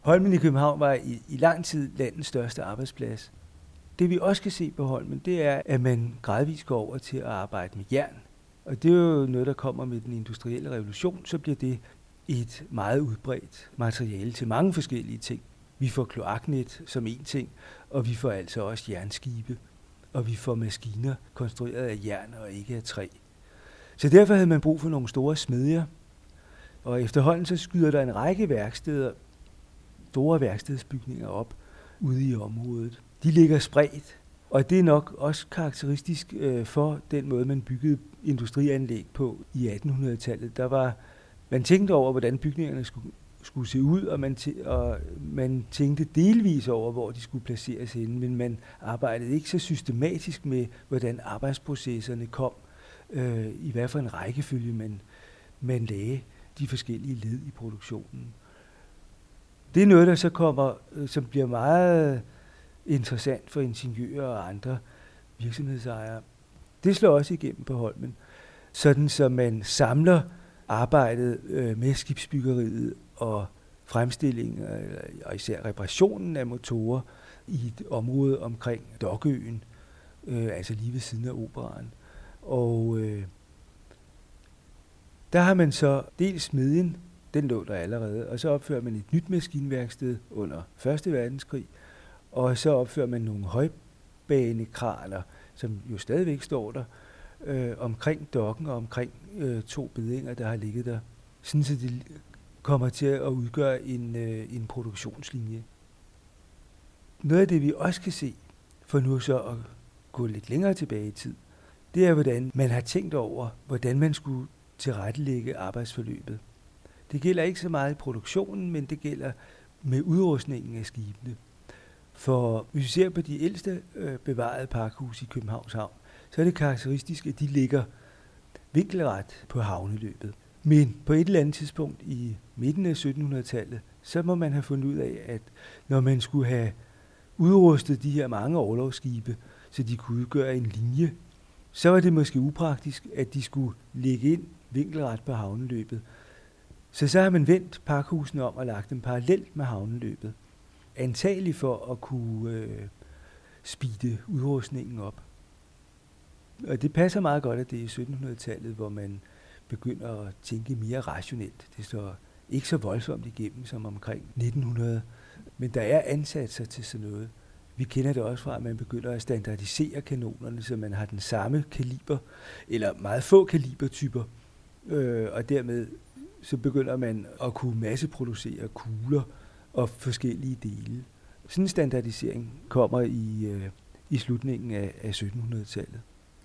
Holmen i København var i lang tid landets største arbejdsplads. Det vi også kan se på Holmen, det er, at man gradvist går over til at arbejde med jern. Og det er jo noget, der kommer med den industrielle revolution, så bliver det et meget udbredt materiale til mange forskellige ting. Vi får kloaknet som en ting, og vi får altså også jernskibe, og vi får maskiner konstrueret af jern og ikke af træ. Så derfor havde man brug for nogle store smedjer, og efterhånden så skyder der en række værksteder, store værkstedsbygninger op ude i området. De ligger spredt, og det er nok også karakteristisk for den måde, man byggede industrianlæg på i 1800-tallet. Man tænkte over, hvordan bygningerne skulle se ud, og man tænkte delvis over, hvor de skulle placeres henne, men man arbejdede ikke så systematisk med, hvordan arbejdsprocesserne kom, i hvert fald en rækkefølge, man lagde de forskellige led i produktionen. Det er noget, der så kommer, som bliver meget interessant for ingeniører og andre virksomhedsejere. Det slår også igennem på Holmen, sådan så man samler arbejdet med skibsbyggeriet og fremstillingen og især reparationen af motorer i et område omkring Dokøen, altså lige ved siden af Operaen. Og der har man så dels smedjen, den lå der allerede, og så opfører man et nyt maskinværksted under 1. verdenskrig, og så opfører man nogle højbanekraner, som jo stadigvæk står der, omkring dokken og omkring 2 bedinger, der har ligget der, sådan så det kommer til at udgøre en produktionslinje. Noget af det, vi også kan se, for nu så at gå lidt længere tilbage i tid, det er, hvordan man har tænkt over, hvordan man skulle tilrettelægge arbejdsforløbet. Det gælder ikke så meget i produktionen, men det gælder med udrustningen af skibene. For hvis vi ser på de ældste bevarede pakhus i Københavns Havn, så er det karakteristisk, at de ligger vinkelret på havneløbet. Men på et eller andet tidspunkt i midten af 1700-tallet, så må man have fundet ud af, at når man skulle have udrustet de her mange orlogsskibe, så de kunne udgøre en linje, så var det måske upraktisk, at de skulle ligge ind vinkelret på havneløbet. Så har man vendt pakhusene om og lagt dem parallelt med havneløbet. Antagelig for at kunne speede udrustningen op. Og det passer meget godt, at det er i 1700-tallet, hvor man begynder at tænke mere rationelt. Det står ikke så voldsomt igennem som omkring 1900, men der er ansatser til sådan noget. Vi kender det også fra, at man begynder at standardisere kanonerne, så man har den samme kaliber, eller meget få kalibertyper, og dermed så begynder man at kunne masseproducere kugler og forskellige dele. Sådan en standardisering kommer i slutningen af 1700-tallet.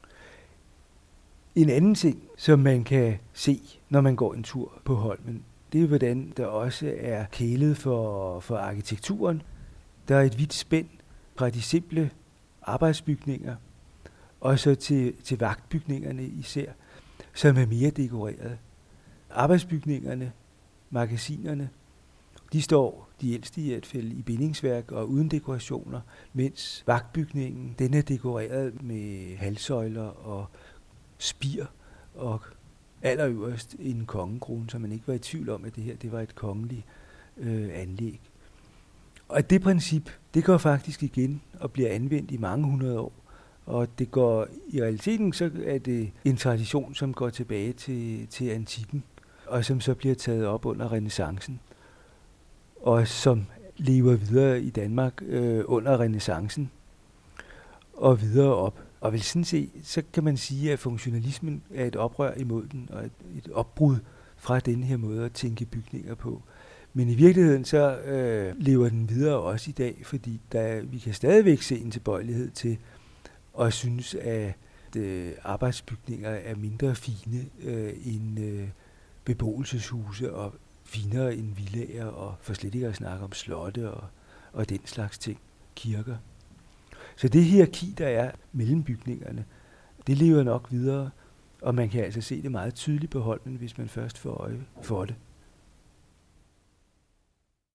En anden ting, som man kan se, når man går en tur på Holmen, det er, hvordan der også er kælet for arkitekturen. Der er et vidt spænd fra de simple arbejdsbygninger, og så til vagtbygningerne især, som er mere dekoreret. Arbejdsbygningerne, magasinerne, de står, de ældste i hvert fald, i bindingsværk og uden dekorationer, mens vagtbygningen, den er dekoreret med halvsøjler og spir og allerøverst en kongekrone, så man ikke var i tvivl om, at det her det var et kongeligt anlæg. Og det princip, det går faktisk igen og bliver anvendt i mange hundrede år. Og det går i realiteten, så er det en tradition, som går tilbage til antikken, og som så bliver taget op under renæssancen, og som lever videre i Danmark under renæssancen og videre op. Og vel sådan set, så kan man sige, at funktionalismen er et oprør imod den, og et opbrud fra denne her måde at tænke bygninger på. Men i virkeligheden så lever den videre også i dag, fordi vi kan stadigvæk se en tilbøjelighed til at synes, at arbejdsbygninger er mindre fine end beboelseshuse og finere end villaer, og for slet ikke at snakke om slotte og den slags ting, kirker. Så det hierarki, der er mellem bygningerne, det lever nok videre, og man kan altså se det meget tydeligt på Holmen, hvis man først får øje for det.